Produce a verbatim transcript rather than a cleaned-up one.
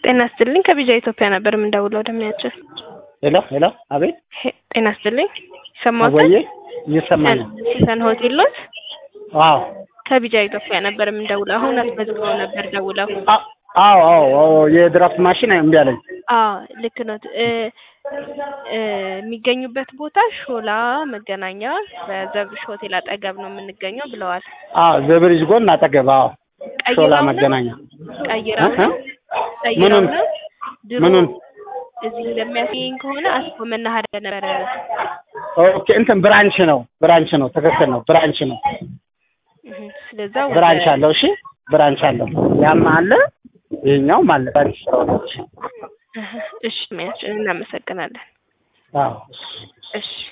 ጤና ይስጥልኝ ከቢጃ ኢትዮጵያ ነበር የምንደውለው ደምያቸው ሄሎ ሄሎ አቤት ጤና ይስጥልኝ ሰማሁት ወይ ይሰማል ሲሰን ሆቴል ነው አዎ ከቢጃ ኢትዮጵያ ነበር የምንደውለው አሁን አስመዝግበው ነበር ደውለው አዎ አዎ የድራፍት ማሽን እምቢ አለኝ አዎ ልክ ነው እ እ የሚገኙበት ቦታ ሾላ መገናኛ በዘብሽ ሆቴል አጠገብ ነው የምንገኘው ብለዋል አዎ ዘብሪጅ ጎን አጠገብ አዎ ሾላ መገናኛ ቀይራው ነው ምኑን ምኑን እዚህ እንደሚያስይኝ ከሆነ አስፎ መናኸሪያ ነበር ኦኬ እንትን ብራንች ነው ብራንች ነው ትክክል ነው ብራንች ነው ስለዛ ብራንች አለው እሺ ብራንች አለው ያም አለ ይሄኛው ማለት ብራንች ነው እሺ ማያችን እናመሰግናለን አዎ እሺ